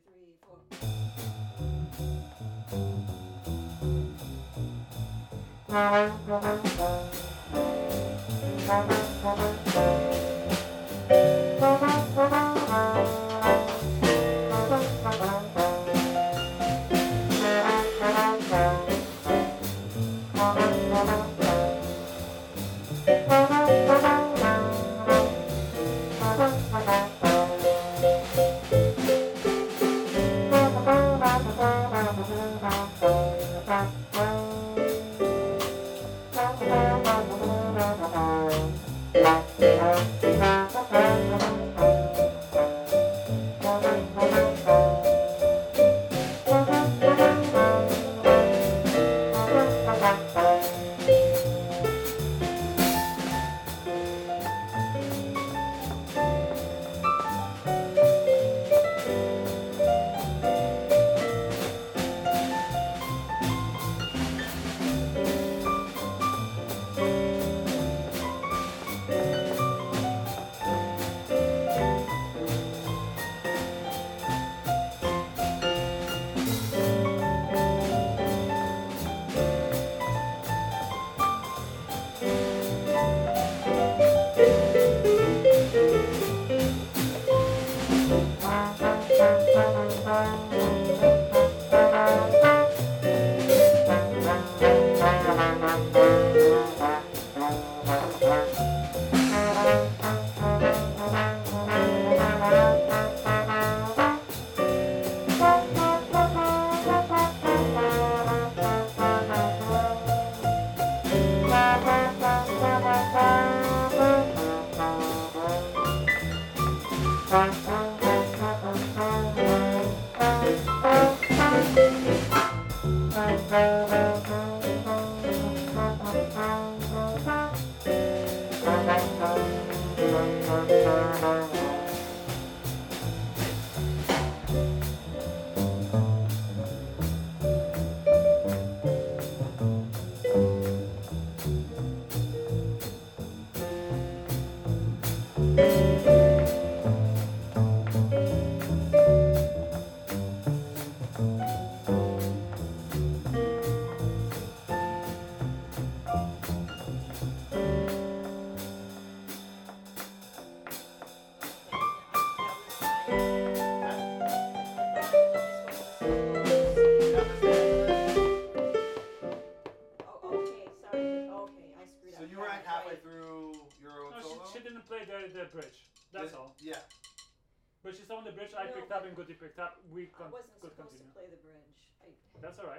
3, 4. So you were like halfway through your own solo? She didn't play the bridge. That's all. Yeah. But she's on the bridge. I picked up and Goody picked up. We could continue. Supposed to play the bridge. That's all right.